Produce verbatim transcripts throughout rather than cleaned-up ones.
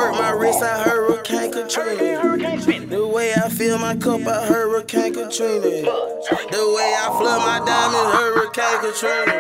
work my wrist, I Hurricane Katrina. The way I fill my cup, I Hurricane Katrina. The way I flood my diamonds, Hurricane Katrina.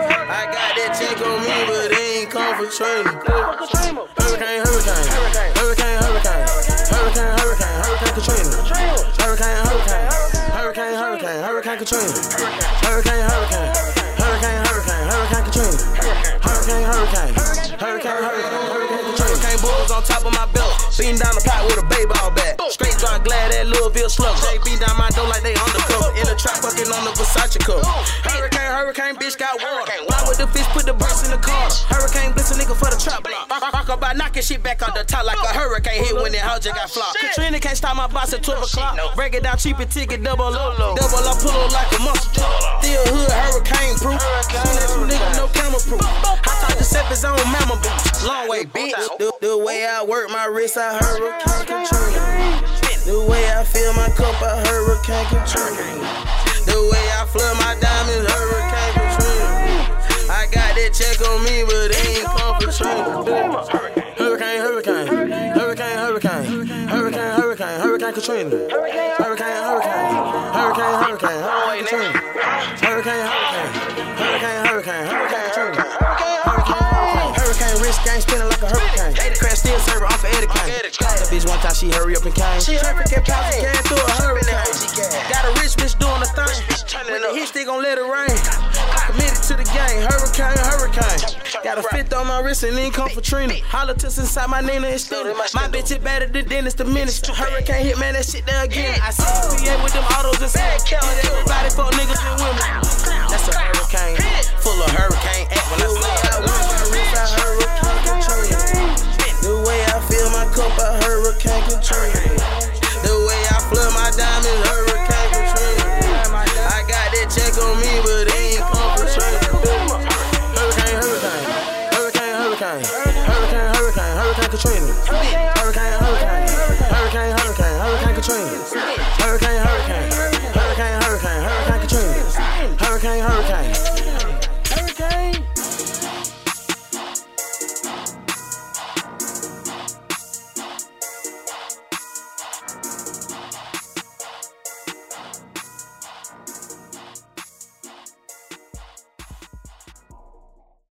I got that check on me, but they ain't come for training. Hurricane, hurricane, hurricane, hurricane, hurricane, hurricane, hurricane Katrina. Hurricane, hurricane, hurricane, hurricane, hurricane Katrina. Hurricane, hurricane, hurricane, hurricane, hurricane Katrina. Hurricane, hurricane, hurricane, hurricane, hurricane Katrina. Hurricane bulls on top of my belt, beating down the pot with a baseball bat. Straight drop glad at Louisville slug. They beat down my door like they undercover. In the trap fucking on the Versace cover. Hurricane, hurricane, bitch got water. Fly with the fish, put the bricks in the car. Hurricane blitz a nigga for the trap block. Rock about knocking shit back out the top like a hurricane hit when that hoe just got flopped. Katrina can't stop my boss at twelve o'clock. Break it down cheap and ticket double up. Double up, pull up like a monster truck. Still hood, hurricane proof. Soon as you nigga, no camera proof. I talk to Seth on mama boots. Long way, bitch. The, the way I work my wrist, I Hurricane Katrina. The way I fill my cup, I Hurricane Katrina. The way I flood my diamonds, Hurricane Katrina. I got that check on me, but they ain't come for training. Hurricane, hurricane, hurricane, hurricane, hurricane, hurricane, hurricane Katrina. Hurricane, hurricane, hurricane, hurricane, hurricane Katrina. Hurricane, hurricane, hurricane, hurricane, hurricane Katrina. Hurricane, hurricane, wrist gang spinning like a hurricane. Crash still server off of Eddie Kane. That bitch one time she hurry up and came. Traffic and pounds of gas through a hurricane. Got a rich bitch doing the thing. With the hit stick gon' let it rain. Committed to the game, hurricane, hurricane. Got a fifth on my wrist and then come for Trina. Holla to inside my Nina and Stina. My bitch it better than Dennis the Minister. Hurricane hit man, that shit there again. I see P A with them autos and stuff. Everybody fuck niggas and women. That's a hurricane, full of hurricane act when I say I want my wrist, I Hurricane Katrina. The way I fill my cup, I Hurricane Katrina.